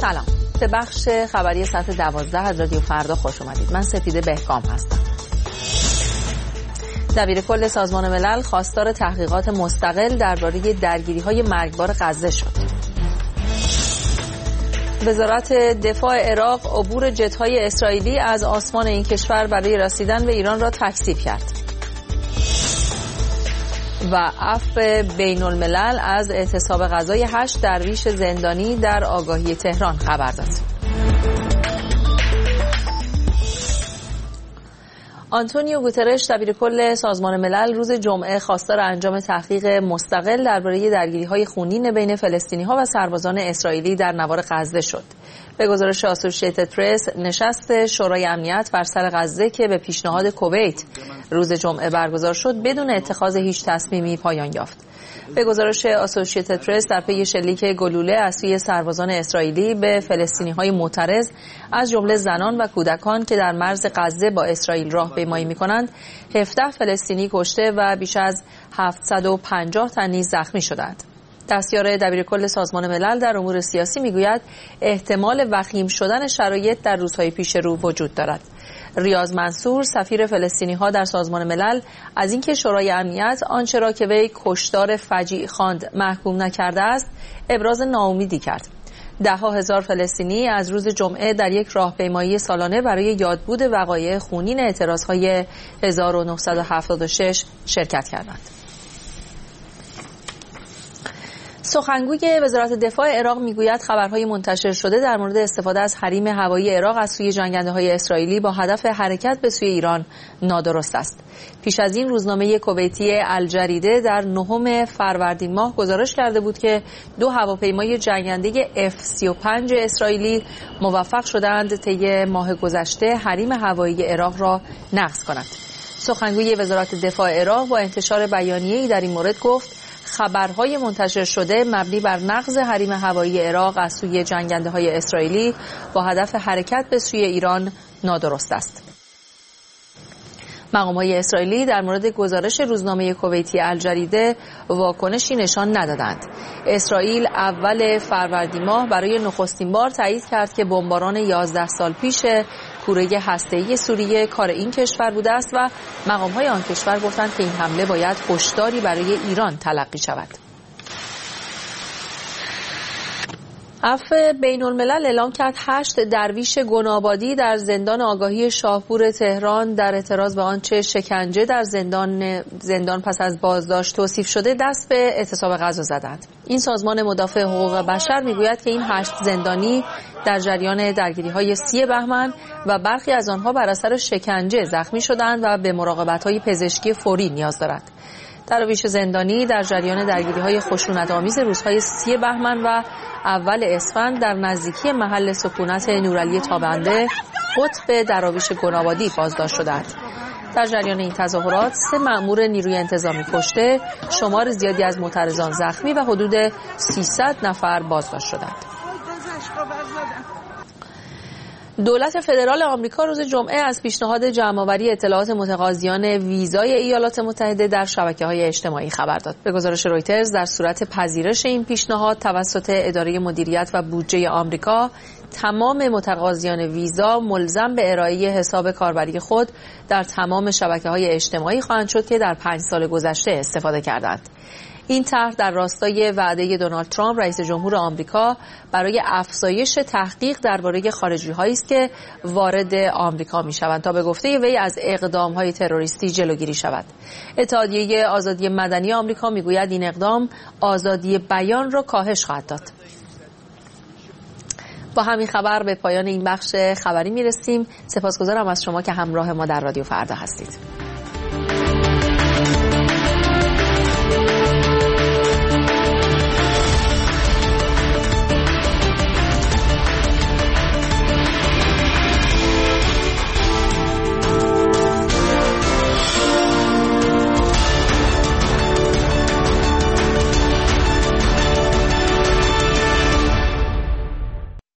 سلام، به بخش خبری ساعت 12 از رادیو فردا خوش اومدید. من سپیده بهکام هستم. دبیرکل سازمان ملل خواستار تحقیقات مستقل درباره درگیری‌های مرگبار غزه شد. وزارت دفاع عراق عبور جت‌های اسرائیلی از آسمان این کشور برای رسیدن به ایران را تکذیب کرد. و عفو بین الملل از اعتصاب غذای 8 درویش زندانی در آگاهی تهران خبر داد. آنتونیو گوترش دبیرکل سازمان ملل روز جمعه خواستار انجام تحقیق مستقل درباره درگیری‌های خونین بین فلسطینی‌ها و سربازان اسرائیلی در نوار غزه شد. به گزارش آسوشیتد پرس، نشست شورای امنیت بر سر غزه که به پیشنهاد کویت روز جمعه برگزار شد بدون اتخاذ هیچ تصمیمی پایان یافت. به گزارش آسوشیتد پرس، در پی شلیک گلوله از سوی سربازان اسرائیلی به فلسطینی‌های معترض از جمله زنان و کودکان که در مرز غزه با اسرائیل راهپیمایی می‌کنند، 17 فلسطینی کشته و بیش از 750 تن نیز زخمی شدند. دستیار دبیرکل سازمان ملل در امور سیاسی میگوید احتمال وخیم شدن شرایط در روزهای پیش رو وجود دارد. ریاض منصور، سفیر فلسطینی‌ها در سازمان ملل، از اینکه شورای امنیت آنچه را که وی کشتار فجیع خواند محکوم نکرده است، ابراز ناامیدی کرد. ده‌ها هزار فلسطینی از روز جمعه در یک راهپیمایی سالانه برای یادبود وقایع خونین اعتراض‌های 1976 شرکت کردند. سخنگوی وزارت دفاع عراق میگوید خبرهای منتشر شده در مورد استفاده از حریم هوایی عراق از سوی جنگنده‌های اسرائیلی با هدف حرکت به سوی ایران نادرست است. پیش از این روزنامه کویتی الجریده در 9 فروردین ماه گزارش کرده بود که 2 هواپیمای جنگنده F-35 اسرائیلی موفق شدند طی ماه گذشته حریم هوایی عراق را نقض کنند. سخنگوی وزارت دفاع عراق با انتشار بیانیه‌ای در این مورد گفت خبرهای منتشر شده مبنی بر نقض حریم هوایی عراق از سوی جنگنده‌های اسرائیلی با هدف حرکت به سوی ایران نادرست است. مقام‌های اسرائیلی در مورد گزارش روزنامه کویتی الجریده واکنشی نشان ندادند. اسرائیل اول فروردین ماه برای نخستین بار تایید کرد که بمباران 11 سال پیش کوره هسته‌ای سوریه کار این کشور بوده است و مقام‌های آن کشور گفتند که این حمله باید هشداری برای ایران تلقی شود. عفو بین الملل اعلام کرد 8 درویش گنابادی در زندان آگاهی شاهپور تهران در اعتراض به آنچه شکنجه در زندان پس از بازداشت توصیف شده دست به اعتصاب غذا زدند. این سازمان مدافع حقوق بشر میگوید که این 8 زندانی در جریان درگیری‌های 30 بهمن و برخی از آنها بر اثر شکنجه زخمی شدند و به مراقبت‌های پزشکی فوری نیاز دارند. درویش زندانی در جریان درگیری‌های خشونت‌آمیز روزهای 30 بهمن و اول اسفند در نزدیکی محل سکونت نورعلی تابنده قطب دراویش گنابادی بازداشت شدند. در جریان این تظاهرات 3 مأمور نیروی انتظامی کشته، شمار زیادی از معترضان زخمی و حدود 300 نفر بازداشت شدند. دولت فدرال آمریکا روز جمعه از پیشنهاد جمع‌آوری اطلاعات متقاضیان ویزای ایالات متحده در شبکه‌های اجتماعی خبر داد. به گزارش رویترز، در صورت پذیرش این پیشنهاد توسط اداره مدیریت و بودجه آمریکا، تمام متقاضیان ویزا ملزم به ارائه حساب کاربری خود در تمام شبکه‌های اجتماعی خواهند شد که در 5 سال گذشته استفاده کردند. این طرح در راستای وعده دونالد ترامپ رئیس جمهور آمریکا برای افزایش تحقیق درباره خارجی‌هایی است که وارد آمریکا می‌شوند تا به گفته وی از اقدام‌های تروریستی جلوگیری شود. اتحادیه آزادی مدنی آمریکا می‌گوید این اقدام آزادی بیان را کاهش خواهد داد. با همین خبر به پایان این بخش خبری می‌رسیم. سپاسگزارم از شما که همراه ما در رادیو فردا هستید.